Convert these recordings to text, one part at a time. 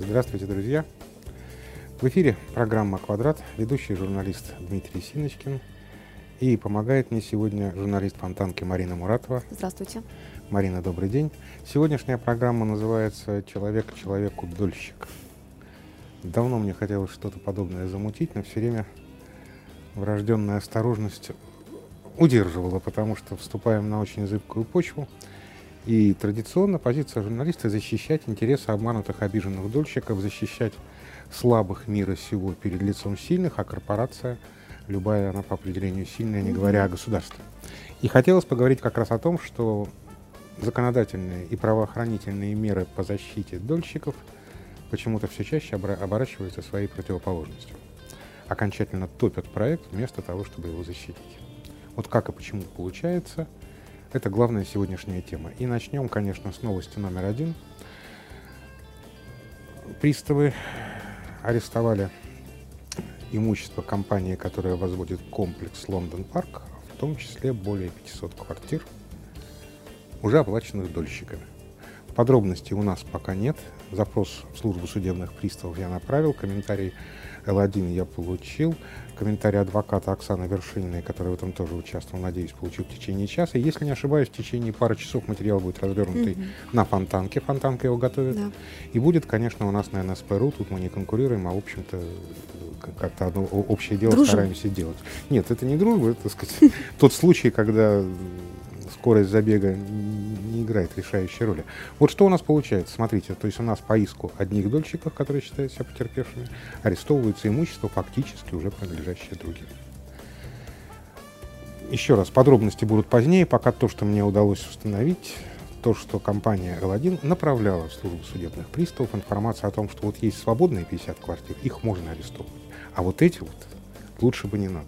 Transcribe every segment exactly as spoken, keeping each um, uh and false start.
Здравствуйте, друзья! В эфире программа «Квадрат», ведущий журналист Дмитрий Синочкин. И помогает мне сегодня журналист Фонтанки Марина Муратова. Здравствуйте. Марина, добрый день. Сегодняшняя программа называется «Человек человеку дольщик». Давно мне хотелось что-то подобное замутить, но все время врожденная осторожность удерживала, потому что вступаем на очень зыбкую почву. И традиционно позиция журналиста — защищать интересы обманутых, обиженных дольщиков, защищать слабых мира сего перед лицом сильных, а корпорация, любая она по определению сильная, не говоря о государстве. И хотелось поговорить как раз о том, что законодательные и правоохранительные меры по защите дольщиков почему-то все чаще оборачиваются своей противоположностью. Окончательно топят проект вместо того, чтобы его защитить. Вот как и почему получается — это главная сегодняшняя тема. И начнем, конечно, с новости номер один. Приставы арестовали имущество компании, которая возводит комплекс Лондон Парк, в том числе более пятисот квартир, уже оплаченных дольщиками. Подробностей у нас пока нет. Запрос в службу судебных приставов я направил, комментарий эл один я получил, комментарий адвоката Оксаны Вершининой, которая в этом тоже участвовала, надеюсь, получил в течение часа. Если не ошибаюсь, в течение пары часов материал будет развернутый mm-hmm. на Фонтанке. Фонтанка его готовит. Да. И будет, конечно, у нас на эн эс пэ точка ру. Тут мы не конкурируем, а, в общем-то, как-то одно общее дело Дружим. стараемся делать. Нет, это не дружба, это, так сказать, тот случай, когда скорость забега не играет решающей роли. Вот что у нас получается. Смотрите, то есть у нас по иску одних дольщиков, которые считают себя потерпевшими, арестовывается имущество, фактически уже принадлежащее другим. Еще раз, подробности будут позднее. Пока то, что мне удалось установить, то, что компания эл один направляла в службу судебных приставов информацию о том, что вот есть свободные пятьдесят квартир, их можно арестовывать. А вот эти вот лучше бы не надо.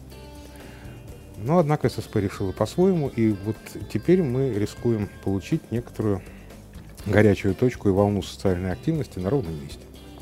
Но, однако, эс эс пэ решила по-своему, и вот теперь мы рискуем получить некоторую горячую точку и волну социальной активности на ровном месте.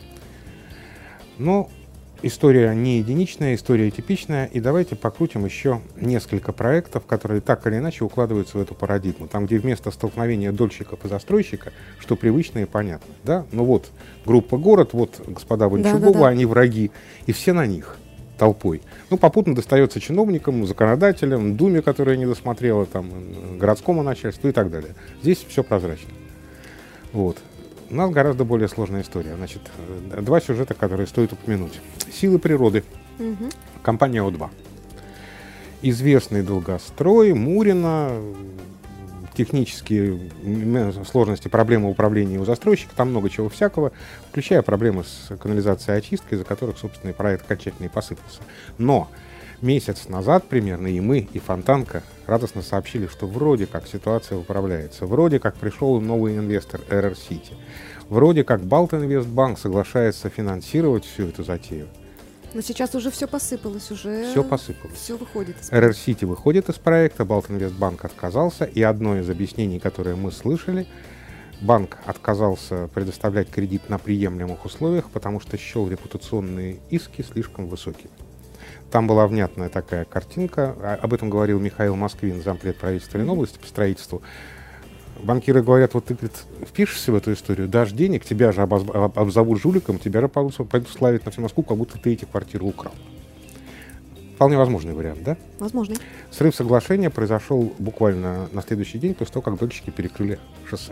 Но история не единичная, история типичная, и давайте покрутим еще несколько проектов, которые так или иначе укладываются в эту парадигму. Там, где вместо столкновения дольщиков и застройщика, что привычно и понятно. Да? Ну вот, группа «Город», вот господа Вончугова, да, да, да. они враги, и все на них толпой. Ну, попутно достается чиновникам, законодателям, Думе, которая не досмотрела, там, городскому начальству и так далее. Здесь все прозрачно. Вот. У нас гораздо более сложная история. Значит, два сюжета, которые стоит упомянуть. «Силы природы». Угу. Компания о два. Известный долгострой, Мурино, технические сложности, проблемы управления у застройщика, там много чего всякого, включая проблемы с канализацией и очисткой, из-за которых, собственно, и проект окончательно и посыпался. Но месяц назад примерно и мы, и Фонтанка радостно сообщили, что вроде как ситуация управляется, вроде как пришел новый инвестор эр эр City, вроде как Балтинвестбанк соглашается финансировать всю эту затею. Но сейчас уже все посыпалось, уже все посыпалось. Все выходит из проекта. эр эр City выходит из проекта, Балтинвестбанк отказался, и одно из объяснений, которое мы слышали, банк отказался предоставлять кредит на приемлемых условиях, потому что счел репутационные иски слишком высокими. Там была внятная такая картинка, об этом говорил Михаил Москвин, зампред правительства Ленобласти по строительству. Банкиры говорят: вот ты, говорит, впишешься в эту историю, дашь денег, тебя же обоз... обзовут жуликом, тебя же пойдут, пойдут славить на всю Москву, как будто ты эти квартиры украл. Вполне возможный вариант, да? Возможный. Срыв соглашения произошел буквально на следующий день после того, как дольщики перекрыли шоссе.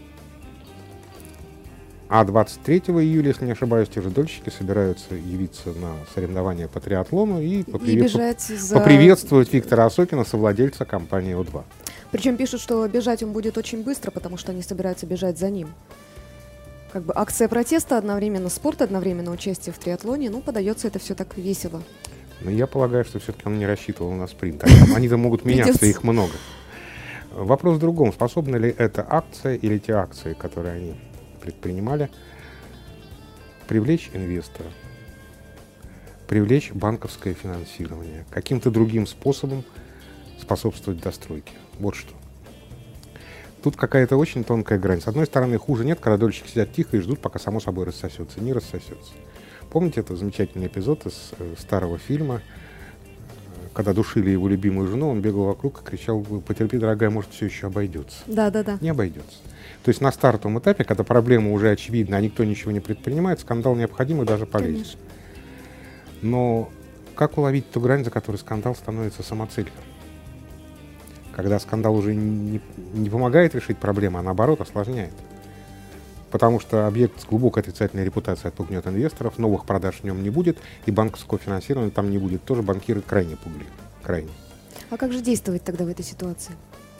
А двадцать третьего июля, если не ошибаюсь, те же дольщики собираются явиться на соревнования по триатлону и, попри... и за... поприветствовать Виктора Осокина, совладельца компании о два. Причем пишут, что бежать он будет очень быстро, потому что они собираются бежать за ним. Как бы акция протеста, одновременно спорт, одновременно участие в триатлоне. Ну, подается это все так весело. Но я полагаю, что все-таки он не рассчитывал на спринт. Они-то могут меняться, их много. Вопрос в другом. Способна ли эта акция или те акции, которые они предпринимали, привлечь инвестора, привлечь банковское финансирование, каким-то другим способом способствовать достройке? Вот что. Тут какая-то очень тонкая грань. С одной стороны, хуже нет, когда дольщики сидят тихо и ждут, пока само собой рассосется. Не рассосется. Помните, это замечательный эпизод из э, старого фильма когда душили его любимую жену, он бегал вокруг и кричал: потерпи, дорогая, может, все еще обойдется. Да, да, да. Не обойдется. То есть на стартовом этапе, когда проблема уже очевидна, а никто ничего не предпринимает, скандал необходим и даже полезен. Конечно. Но как уловить ту грань, за которой скандал становится самоцелью? Когда скандал уже не, не помогает решить проблему, а наоборот осложняет. Потому что объект с глубокой отрицательной репутацией отпугнет инвесторов, новых продаж в нем не будет, и банковского финансирования там не будет. Тоже банкиры крайне пугливы. Крайне. А как же действовать тогда в этой ситуации?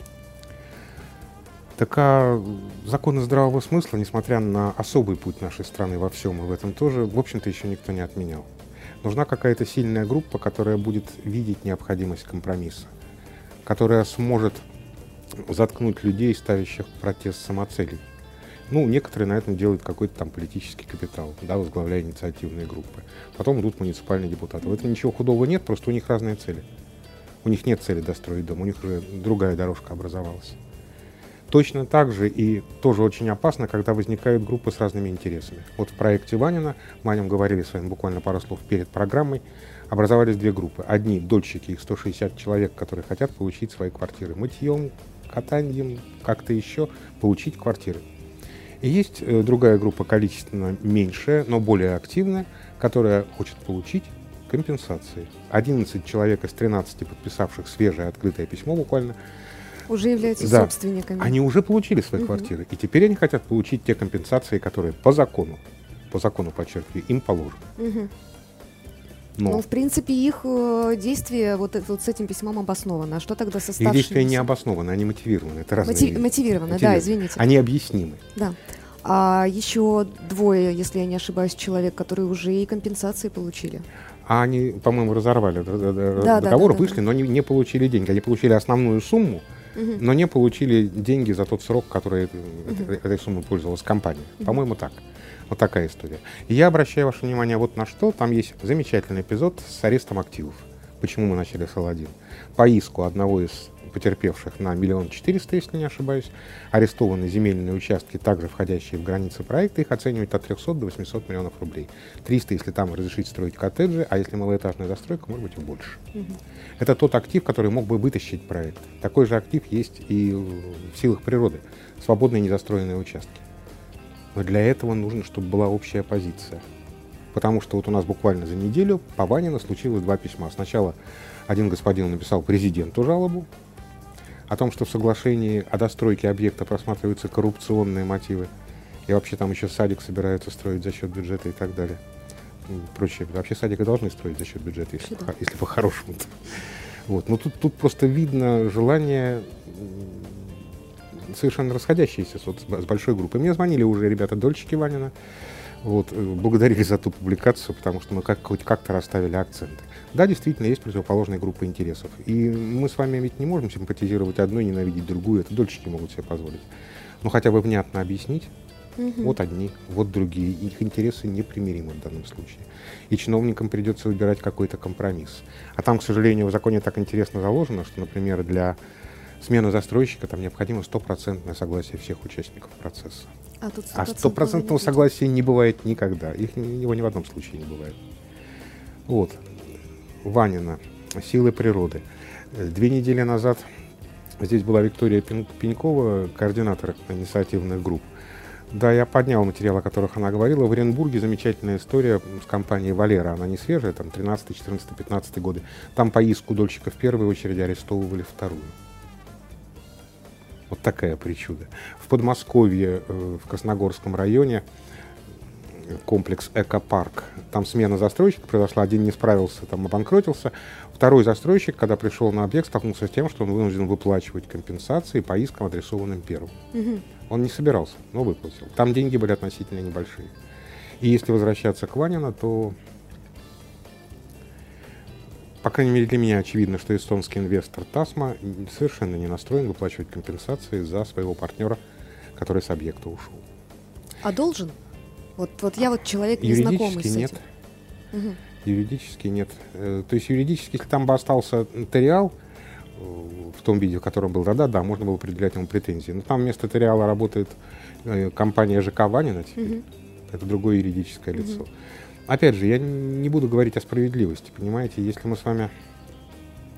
Так а законы здравого смысла, несмотря на особый путь нашей страны во всем и в этом тоже, в общем-то, еще никто не отменял. Нужна какая-то сильная группа, которая будет видеть необходимость компромисса, которая сможет заткнуть людей, ставящих в протест самоцелей. Ну, некоторые на этом делают какой-то там политический капитал, да, возглавляя инициативные группы. Потом идут муниципальные депутаты. В этом ничего худого нет, просто у них разные цели. У них нет цели достроить дом, у них уже другая дорожка образовалась. Точно так же и тоже очень опасно, когда возникают группы с разными интересами. Вот в проекте Ванина, мы о нем говорили с вами буквально пару слов перед программой, образовались две группы. Одни дольщики, их сто шестьдесят человек, которые хотят получить свои квартиры мытьем, катанием, как-то еще получить квартиры. И есть э, другая группа, количественно меньшая, но более активная, которая хочет получить компенсации. одиннадцать человек из тринадцати, подписавших свежее открытое письмо буквально, уже являются да, собственниками. Они уже получили свои угу. квартиры, и теперь они хотят получить те компенсации, которые по закону, по закону, подчеркиваю, им положены. Угу. Но, ну, в принципе, их э, действие вот, вот с этим письмом обосновано. А что тогда со старшими? Их действия не обоснованы, они мотивированы. Это разные Мотив, вещи. Мотивированы, Мотивированы, да, извините. Они объяснимы. Да. А еще двое, если я не ошибаюсь, человек, которые уже и компенсации получили. А они, по-моему, разорвали да, договор, да, да, вышли, да. но не, не получили деньги. Они получили основную сумму, угу. но не получили деньги за тот срок, который угу. этой суммой пользовалась компания. Угу. По-моему, так. Вот такая история. И я обращаю ваше внимание вот на что. Там есть замечательный эпизод с арестом активов. Почему мы начали с Эл один. По иску одного из потерпевших на миллион четыреста, если не ошибаюсь, арестованы земельные участки, также входящие в границы проекта, их оценивают от трехсот до восьмисот миллионов рублей. триста, если там разрешить строить коттеджи, а если малоэтажная застройка, может быть и больше. Угу. Это тот актив, который мог бы вытащить проект. Такой же актив есть и в силах природы. Свободные незастроенные участки. Но для этого нужно, чтобы была общая позиция. Потому что вот у нас буквально за неделю по Ванину случилось два письма. Сначала один господин написал президенту жалобу о том, что в соглашении о достройке объекта просматриваются коррупционные мотивы. И вообще там еще садик собираются строить за счет бюджета и так далее. И прочее. Вообще садик и должны строить за счет бюджета, если, по, если по-хорошему. Вот. Но тут, тут просто видно желание совершенно расходящиеся с, с большой группой. Мне звонили уже ребята-дольщики Ванина, вот, благодарили за ту публикацию, потому что мы как, хоть как-то расставили акценты. Да, действительно, есть противоположные группы интересов. И мы с вами ведь не можем симпатизировать одной, ненавидеть другую. Это дольщики могут себе позволить. Но хотя бы внятно объяснить. Угу. Вот одни, вот другие. Их интересы непримиримы в данном случае. И чиновникам придется выбирать какой-то компромисс. А там, к сожалению, в законе так интересно заложено, что, например, для смены застройщика там необходимо стопроцентное согласие всех участников процесса. А стопроцентного согласия не бывает никогда. Их, его ни в одном случае не бывает. Вот. Ванина. Силы природы. Две недели назад здесь была Виктория Пенькова, координатор инициативных групп. Да, я поднял материал, о которых она говорила. В Оренбурге замечательная история с компанией «Валера». Она не свежая, там тринадцатый, четырнадцатый, пятнадцатый годы. Там по иску дольщика в первой очереди арестовывали вторую. Вот такая причуда. В Подмосковье, в Красногорском районе, комплекс «Экопарк». Там смена застройщика произошла, один не справился, там обанкротился. Второй застройщик, когда пришел на объект, столкнулся с тем, что он вынужден выплачивать компенсации по искам, адресованным первым. Угу. Он не собирался, но выплатил. Там деньги были относительно небольшие. И если возвращаться к Ванину, то, по крайней мере, для меня очевидно, что эстонский инвестор Тасма совершенно не настроен выплачивать компенсации за своего партнера, который с объекта ушел. А должен? Вот, вот я вот человек незнакомый с этим. Нет. Угу. Юридически нет. То есть юридически, если там бы остался нотариал в том виде, в котором был, да-да-да, можно было предъявлять ему претензии. Но там вместо нотариала работает компания ЖК Ванина теперь. Угу. Это другое юридическое лицо. Угу. Опять же, я не буду говорить о справедливости, понимаете? Если мы с вами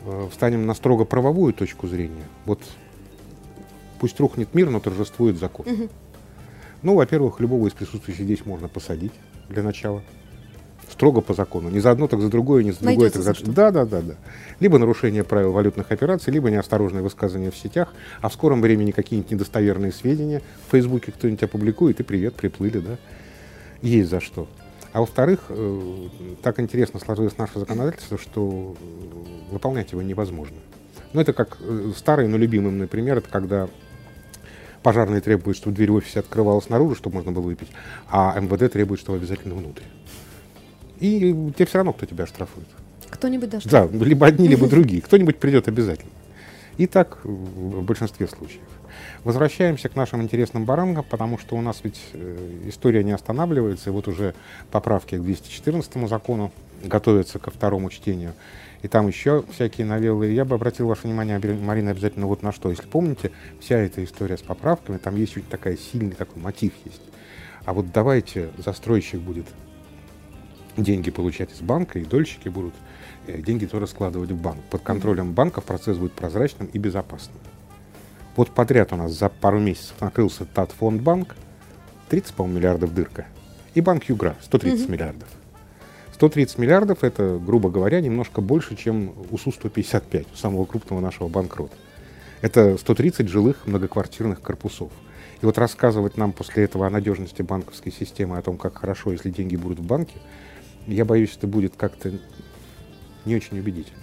э, встанем на строго правовую точку зрения, вот пусть рухнет мир, но торжествует закон. Мгм. Ну, во-первых, любого из присутствующих здесь можно посадить для начала. Строго по закону. Не за одно, так за другое, не за другое, Найдется так за за... что. Да, да, да, да. Либо нарушение правил валютных операций, либо неосторожные высказывания в сетях, а в скором времени какие-нибудь недостоверные сведения в Фейсбуке кто-нибудь опубликует, и привет, приплыли, да. Есть за что. А во-вторых, э, так интересно сложилось наше законодательство, что э, выполнять его невозможно. Ну, это как э, старый, но любимый мной пример, это когда пожарные требуют, чтобы дверь в офисе открывалась снаружи, чтобы можно было выпить, а эм вэ дэ требует, чтобы обязательно внутрь. И тебе все равно кто тебя штрафует. Кто-нибудь даже. Да, либо одни, либо другие. Кто-нибудь придет обязательно. И так в большинстве случаев. Возвращаемся к нашим интересным барангам, потому что у нас ведь э, история не останавливается, и вот уже поправки к двести четырнадцатому закону готовятся ко второму чтению. И там еще всякие новеллы. Я бы обратил ваше внимание, Марина, обязательно вот на что. Если помните, вся эта история с поправками, там есть чуть такая сильный такой мотив есть. А вот давайте застройщик будет деньги получать из банка, и дольщики будут э, деньги тоже складывать в банк. Под контролем банков процесс будет прозрачным и безопасным. Вот подряд у нас за пару месяцев накрылся Татфондбанк, тридцать, по-моему, миллиардов дырка, и банк Югра, сто тридцать миллиардов. сто тридцать миллиардов — это, грубо говоря, немножко больше, чем у Су сто пятьдесят пять, у самого крупного нашего банкрота. Это сто тридцать жилых многоквартирных корпусов. И вот рассказывать нам после этого о надежности банковской системы, о том, как хорошо, если деньги будут в банке, я боюсь, это будет как-то не очень убедительно.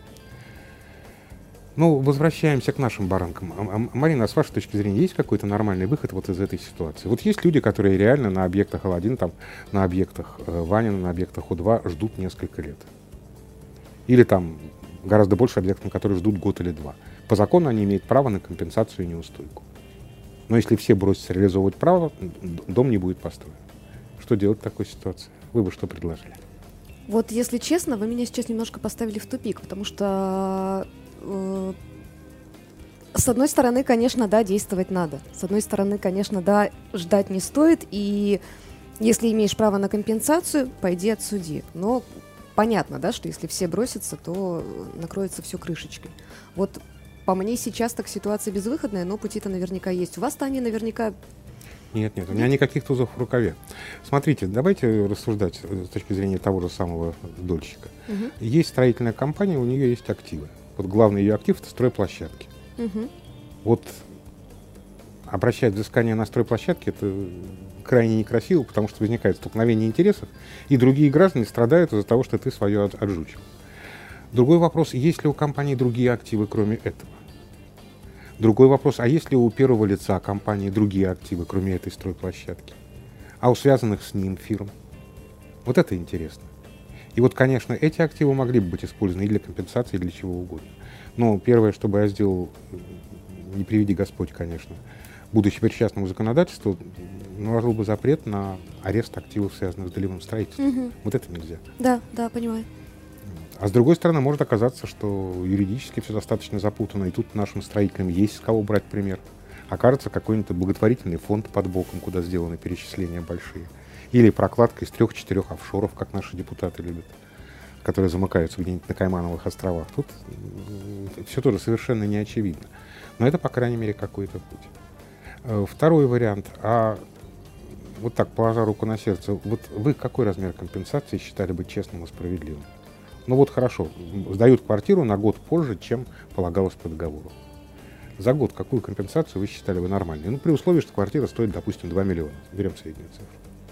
Ну, возвращаемся к нашим баранкам. А, а, Марина, а с вашей точки зрения, есть какой-то нормальный выход вот из этой ситуации? Вот есть люди, которые реально на объектах Эл один, там, на объектах э, Ванина, на объектах У два ждут несколько лет. Или там гораздо больше объектов, на которые ждут год или два. По закону они имеют право на компенсацию и неустойку. Но если все бросятся реализовывать право, дом не будет построен. Что делать в такой ситуации? Вы бы что предложили? Вот, если честно, вы меня сейчас немножко поставили в тупик, потому что, э, с одной стороны, конечно, да, действовать надо. С одной стороны, конечно, да, ждать не стоит, и если имеешь право на компенсацию, пойди отсуди. Но понятно, да, что если все бросятся, то накроется все крышечкой. Вот по мне сейчас так ситуация безвыходная, но пути-то наверняка есть. У вас-то они наверняка... Нет, нет, у меня никаких тузов в рукаве. Смотрите, давайте рассуждать с точки зрения того же самого дольщика. Угу. Есть строительная компания, у нее есть активы. Вот главный ее актив — это стройплощадки. Угу. Вот обращать взыскание на стройплощадки — это крайне некрасиво, потому что возникает столкновение интересов, и другие граждане страдают из-за того, что ты свое отжучил. Другой вопрос, есть ли у компании другие активы, кроме этого? Другой вопрос, а есть ли у первого лица компании другие активы, кроме этой стройплощадки? А у связанных с ним фирм? Вот это интересно. И вот, конечно, эти активы могли бы быть использованы и для компенсации, и для чего угодно. Но первое, что бы я сделал, не приведи Господь, конечно, будучи причастным к законодательству, наложил бы запрет на арест активов, связанных с долевым строительством. Угу. Вот это нельзя. Да, да, понимаю. А с другой стороны, может оказаться, что юридически все достаточно запутано, и тут нашим строителям есть с кого брать пример. Окажется какой-нибудь благотворительный фонд под боком, куда сделаны перечисления большие. Или прокладка из трех-четырех офшоров, как наши депутаты любят, которые замыкаются где-нибудь на Каймановых островах. Тут все тоже совершенно не очевидно. Но это, по крайней мере, какой-то путь. Второй вариант. А вот так, положа руку на сердце, вот вы какой размер компенсации считали бы честным и справедливым? Ну вот хорошо, сдают квартиру на год позже, чем полагалось по договору. За год какую компенсацию вы считали бы нормальной? Ну, при условии, что квартира стоит, допустим, два миллиона. Берем среднюю цифру.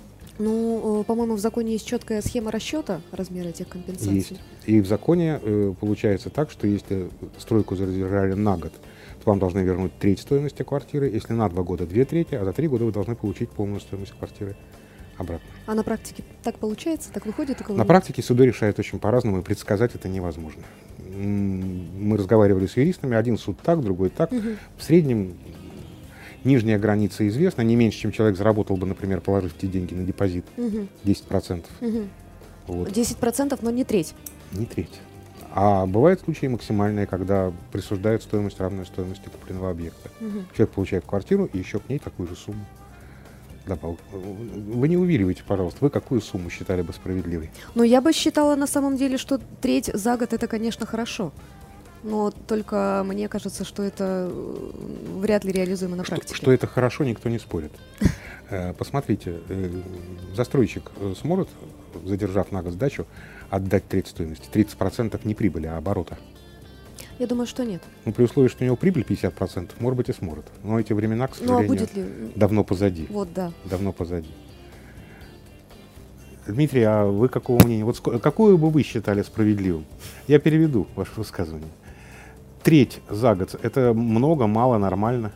Ну, по-моему, в законе есть четкая схема расчета размера этих компенсаций. Есть. И в законе э, получается так, что если стройку зарезервировали на год, то вам должны вернуть треть стоимости квартиры. Если на два года — две трети, а за три года вы должны получить полную стоимость квартиры обратно. А на практике так получается? Так выходит? Так на практике суды решают очень по-разному, и предсказать это невозможно. Мы разговаривали с юристами, один суд так, другой так. Угу. В среднем нижняя граница известна, не меньше, чем человек заработал бы, например, положив эти деньги на депозит, угу. десять процентов. Угу. Вот. десять процентов, но не треть. Не треть. А бывают случаи максимальные, когда присуждают стоимость, равную стоимости купленного объекта. Угу. Человек получает квартиру и еще к ней такую же сумму. Вы не увиливайте, пожалуйста, вы какую сумму считали бы справедливой? Ну, я бы считала на самом деле, что треть за год — это, конечно, хорошо. Но только мне кажется, что это э, вряд ли реализуемо на Что, практике. что это хорошо, никто не спорит. Э, Посмотрите, э, застройщик э, сможет, задержав на год сдачу, отдать треть стоимости? тридцать процентов не прибыли, а оборота. Я думаю, что нет. Ну, при условии, что у него прибыль пятьдесят процентов, может быть, и сможет. Но эти времена, к Ну, а сожалению, будет ли? давно позади. Вот, да. Давно позади. Дмитрий, а вы какого мнения? Вот ско- какую бы вы считали справедливым? Я переведу ваше высказывание. Треть за год — это много, мало, нормально?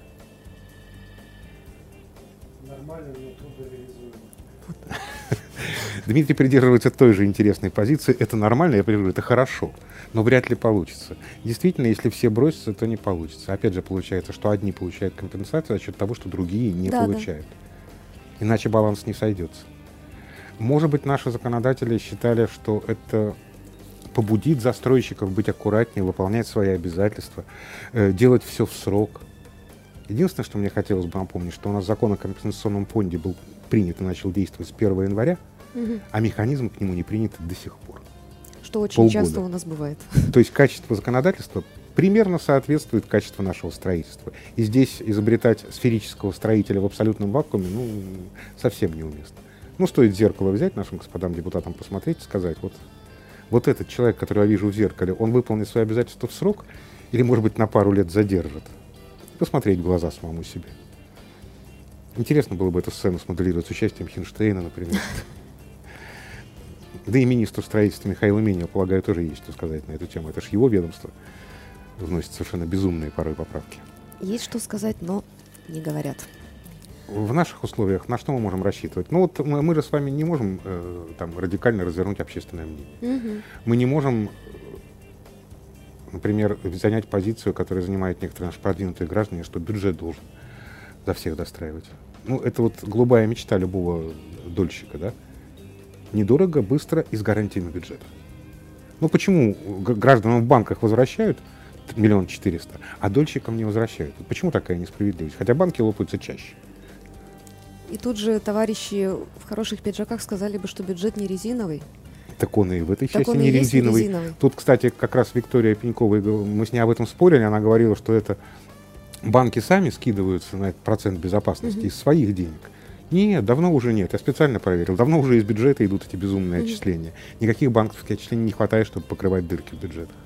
Нормально, но трудно реализуемо. Дмитрий придерживается той же интересной позиции. Это нормально, я придерживаюсь, это хорошо, но вряд ли получится. Действительно, если все бросятся, то не получится. Опять же, получается, что одни получают компенсацию за счет того, что другие не Да, да. получают. Иначе баланс не сойдется. Может быть, наши законодатели считали, что это побудит застройщиков быть аккуратнее, выполнять свои обязательства, э, делать все в срок. Единственное, что мне хотелось бы напомнить, что у нас закон о компенсационном фонде был принят и начал действовать с первого января, Мгм. а механизм к нему не принят до сих пор. Что очень полгода. часто у нас бывает. То есть качество законодательства примерно соответствует качеству нашего строительства. И здесь изобретать сферического строителя в абсолютном вакууме, ну, совсем неуместно. Ну, стоит зеркало взять, нашим господам депутатам посмотреть и сказать, вот, вот этот человек, который я вижу в зеркале, он выполнит свои обязательства в срок или, может быть, на пару лет задержит? Посмотреть в глаза самому себе. Интересно было бы эту сцену смоделировать с участием Хинштейна, например. Да и министру строительства Михаилу Минину, полагаю, тоже есть что сказать на эту тему. Это же его ведомство вносит совершенно безумные порой поправки. Есть что сказать, но не говорят. В наших условиях на что мы можем рассчитывать? Ну вот мы, мы же с вами не можем э, там радикально развернуть общественное мнение. Мгм. Мы не можем, э, например, занять позицию, которую занимают некоторые наши продвинутые граждане, что бюджет должен за всех достраивать. Ну, это вот голубая мечта любого дольщика, да? Недорого, быстро и с гарантиями бюджета. Ну, почему г- гражданам в банках возвращают миллион четыреста, а дольщикам не возвращают? Вот почему такая несправедливость? Хотя банки лопаются чаще. И тут же товарищи в хороших пиджаках сказали бы, что бюджет не резиновый. Так он и в этой Так части он не и есть не резиновый. резиновый. Тут, кстати, как раз Виктория Пенькова, и гов- мы с ней об этом спорили, она говорила, что это банки сами скидываются на этот процент безопасности Мгм. из своих денег. Нет, давно уже нет. Я специально проверил. Давно уже из бюджета идут эти безумные Мгм. отчисления. Никаких банковских отчислений не хватает, чтобы покрывать дырки в бюджетах.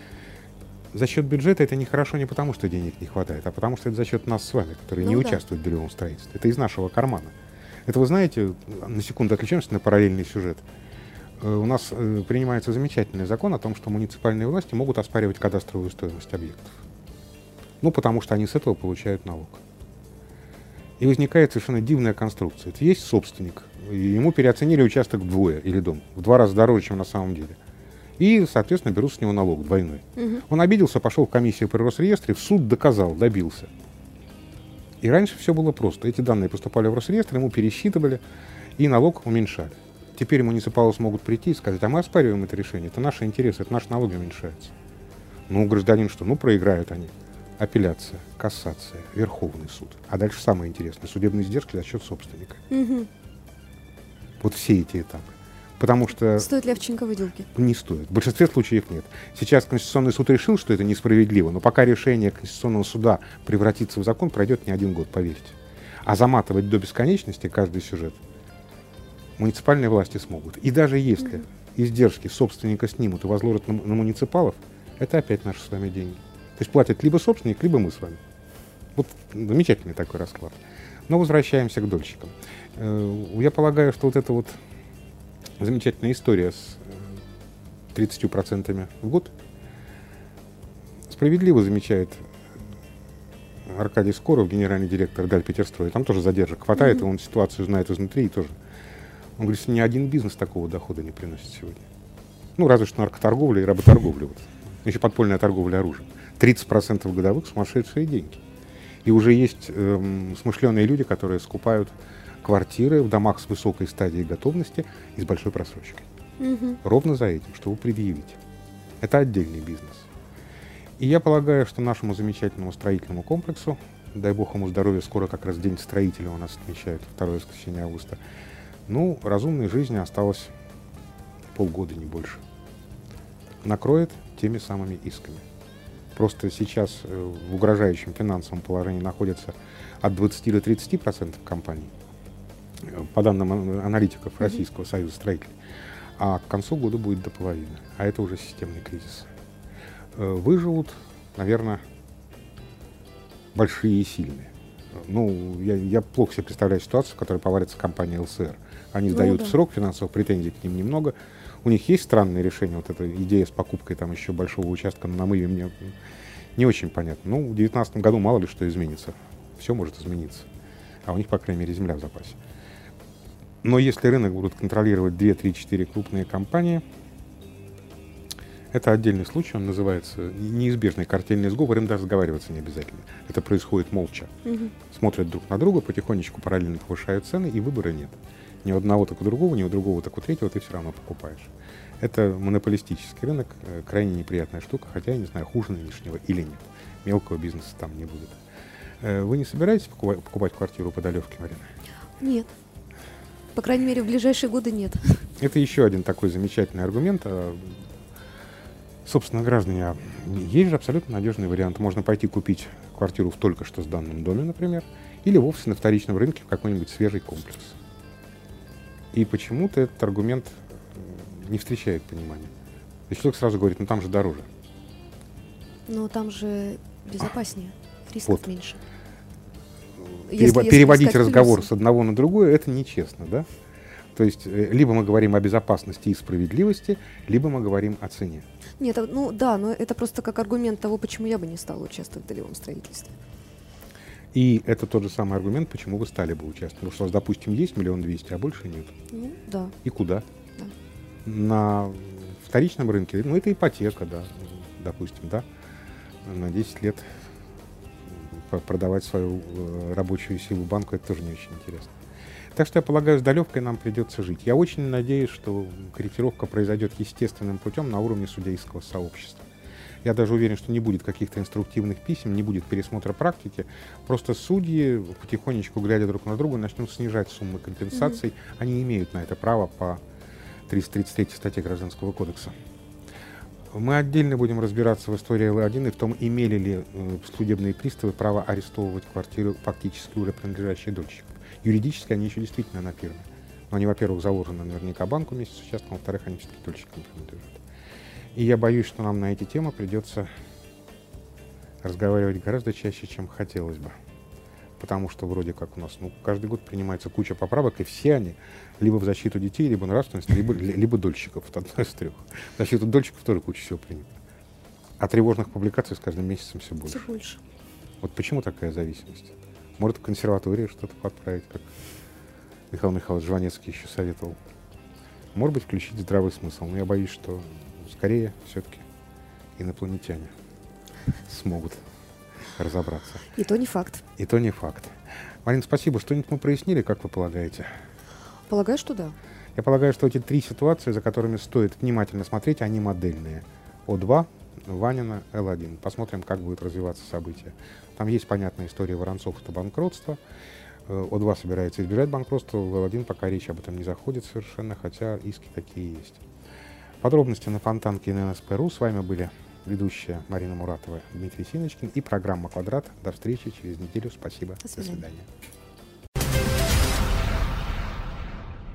За счет бюджета это нехорошо не потому, что денег не хватает, а потому что это за счет нас с вами, которые не Ну да. участвуют в бирюлевом строительстве. Это из нашего кармана. Это вы знаете, на секунду отвлечемся на параллельный сюжет. Э, У нас э, принимается замечательный закон о том, что муниципальные власти могут оспаривать кадастровую стоимость объектов. Ну, потому что они с этого получают налог. И возникает совершенно дивная конструкция. Это есть собственник, и ему переоценили участок вдвое или дом, в два раза дороже, чем на самом деле. И, соответственно, берут с него налог двойной. Мгм. Он обиделся, пошел в комиссию при Росреестре, в суд доказал, добился. И раньше все было просто. Эти данные поступали в Росреестр, ему пересчитывали, и налог уменьшали. Теперь муниципалы смогут прийти и сказать, а мы оспариваем это решение, это наши интересы, это наши налоги уменьшаются. Ну, гражданин что? Ну, проиграют они. Апелляция, кассация, Верховный суд. А дальше самое интересное, судебные издержки за счет собственника. Мгм. Вот все эти этапы. Потому что Стоит ли овчинка выделки? не стоит. В большинстве случаев нет. Сейчас Конституционный суд решил, что это несправедливо, но пока решение Конституционного суда превратится в закон, пройдет не один год, поверьте. А заматывать до бесконечности каждый сюжет муниципальные власти смогут. И даже если Мгм. издержки собственника снимут и возложат на, на муниципалов, это опять наши с вами деньги. То есть платит либо собственник, либо мы с вами. Вот замечательный такой расклад. Но возвращаемся к дольщикам. Э, Я полагаю, что вот эта вот замечательная история с э, тридцатью процентами в год справедливо замечает Аркадий Скоров, генеральный директор Дальпетерстроя. Там тоже задержек хватает, Мгм. и он ситуацию знает изнутри и тоже. Он говорит, что ни один бизнес такого дохода не приносит сегодня. Ну, разве что наркоторговля и работорговля. Вот. Еще подпольная торговля оружием. тридцать процентов годовых сумасшедшие деньги. И уже есть эм, смышленые люди, которые скупают квартиры в домах с высокой стадией готовности и с большой просрочкой. Мгм. Ровно за этим, что вы предъявите. Это отдельный бизнес. И я полагаю, что нашему замечательному строительному комплексу, дай бог ему здоровья, скоро как раз День строителя у нас отмечают, второе воскресенье августа, ну, разумной жизни осталось полгода, не больше. Накроет теми самыми исками. Просто сейчас э, в угрожающем финансовом положении находятся от двадцати до тридцати процентов компаний, э, по данным ан- аналитиков Российского союза строителей, а к концу года будет до половины. А это уже системный кризис. Э, выживут, наверное, большие и сильные. Ну, я, я плохо себе представляю ситуацию, в которой поварится компания эл эс эр. Они Ну сдают да. в срок, финансовых претензий к ним немного. У них есть странные решения, вот эта идея с покупкой там еще большого участка на намыве мне не очень понятно. Ну, в две тысячи девятнадцатом году мало ли что изменится. Все может измениться. А у них, по крайней мере, земля в запасе. Но если рынок будут контролировать две, три, четыре крупные компании, это отдельный случай, он называется неизбежный картельный сговор, им даже сговариваться не обязательно. Это происходит молча. Мгм. Смотрят друг на друга, потихонечку параллельно повышают цены, и выбора нет. Ни у одного, так у другого, ни у другого, так у третьего ты все равно покупаешь. Это монополистический рынок, э, крайне неприятная штука, хотя я не знаю, хуже нынешнего или нет. Мелкого бизнеса там не будет. Э, Вы не собираетесь покупать, покупать квартиру по Долевке, Марина? Нет. По крайней мере, в ближайшие годы нет. Это еще один такой замечательный аргумент. А, Собственно, граждане, а есть же абсолютно надежный вариант. Можно пойти купить квартиру в только что сданном доме, например, или вовсе на вторичном рынке в какой-нибудь свежий комплекс. И почему-то этот аргумент э, не встречает понимания. То есть человек сразу говорит, ну там же дороже. Но там же безопаснее, рисков Вот. меньше. Перево- Если- если переводить искать разговор плюсы. с одного на другое, это нечестно, да? То есть э, либо мы говорим о безопасности и справедливости, либо мы говорим о цене. Нет, а, ну да, но это просто как аргумент того, почему я бы не стала участвовать в долевом строительстве. И это тот же самый аргумент, почему вы стали бы участвовать. Потому что у вас, допустим, есть миллион двести, а больше нет. Ну да. И куда? Да. На вторичном рынке, ну это ипотека, да, допустим, да, на десять лет п- продавать свою э, рабочую силу банку, это тоже не очень интересно. Так что я полагаю, с Долевкой нам придется жить. Я очень надеюсь, что корректировка произойдет естественным путем на уровне судейского сообщества. Я даже уверен, что не будет каких-то инструктивных писем, не будет пересмотра практики. Просто судьи, потихонечку глядя друг на друга, начнут снижать суммы компенсаций. Mm-hmm. Они имеют на это право по триста тридцать третьей статье Гражданского кодекса. Мы отдельно будем разбираться в истории эл один и в том, имели ли э, судебные приставы право арестовывать квартиры, фактически уже принадлежащие дольщикам. Юридически они еще действительно аннулированы. Но они, во-первых, заложены наверняка банку вместе с участком, во-вторых, они все-таки дольщикам принадлежат. И я боюсь, что нам на эти темы придется разговаривать гораздо чаще, чем хотелось бы. Потому что вроде как у нас ну, каждый год принимается куча поправок, и все они либо в защиту детей, либо нравственность, либо, либо дольщиков. Это одно из трех. В защиту дольщиков тоже куча всего принято. А тревожных публикаций с каждым месяцем все больше. Все больше. Вот почему такая зависимость? Может, в консерватории что-то подправить, как Михаил Михайлович Жванецкий еще советовал. Может быть, включить здравый смысл. Но я боюсь, что скорее все-таки инопланетяне смогут разобраться. И то не факт. И то не факт. Марина, спасибо. Что-нибудь мы прояснили, как вы полагаете? Полагаю, что да. Я полагаю, что эти три ситуации, за которыми стоит внимательно смотреть, они модельные. О два, Ванина, эл один. Посмотрим, как будут развиваться события. Там есть понятная история Воронцов, это банкротство. О два собирается избежать банкротства, в эл один пока речь об этом не заходит совершенно, хотя иски такие есть. Подробности на Фонтанке и на эн эс пэ точка ру. С вами были ведущая Марина Муратова, Дмитрий Синочкин и программа «Квадрат». До встречи через неделю. Спасибо. До свидания. До свидания.